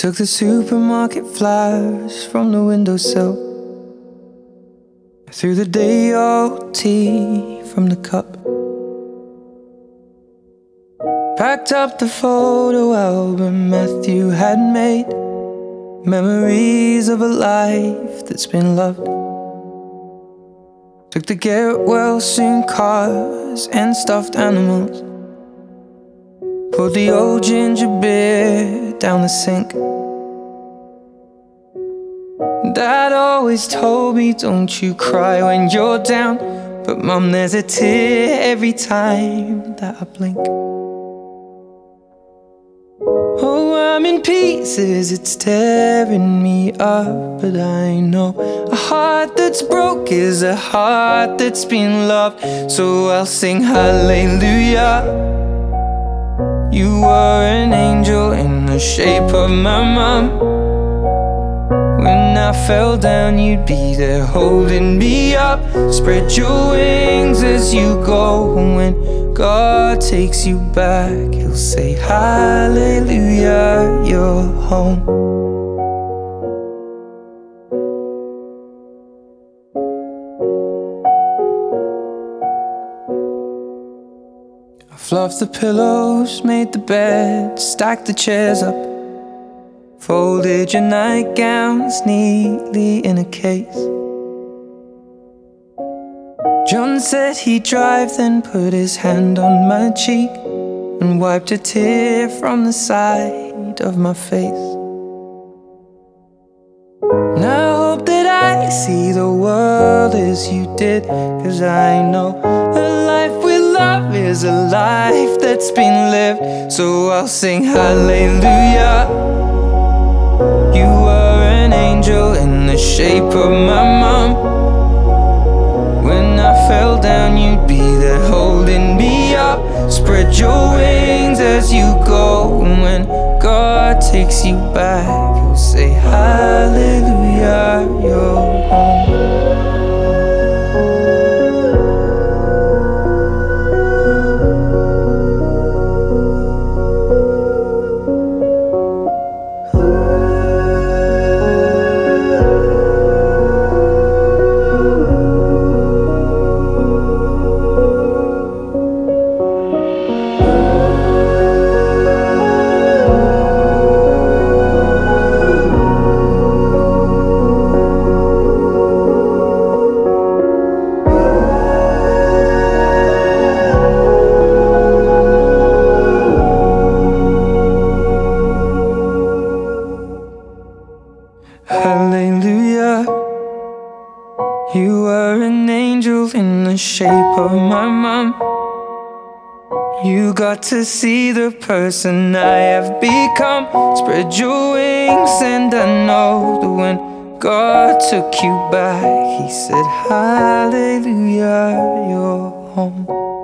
took the supermarket flowers from the windowsill. I threw the day-old tea from the cup. Packed up the photo album Matthew had made, memories of a life that's been loved. Took the get well soon cars and stuffed animals. Poured the old ginger beer down the sink. Dad always told me, don't you cry when you're down, but Mum, there's a tear every time that I blink. Oh, I'm in pieces, it's tearing me up, but I know a heart that's broke is a heart that's been loved. So I'll sing hallelujah. You were an angel in the shape of my mum. When I fell down, you'd be there holding me up. Spread your wings as you go. When God takes you back, He'll say hallelujah, you're home. I fluffed the pillows, made the bed, stacked the chairs up, folded your nightgowns neatly in a case. John said he'd drive, then put his hand on my cheek and wiped a tear from the side of my face. And I hope that I see the world as you did, 'cause I know a life with love is a life that's been lived. So I'll sing hallelujah. You were an angel in the shape of my mum. When I fell down, you'd be there holding me up. Spread your wings as you go. And when God takes you back, He'll say hallelujah, you're home. Hallelujah. You were an angel in the shape of my mum. You got to see the person I have become. Spread your wings and I know that when God took you back, He said hallelujah, you're home.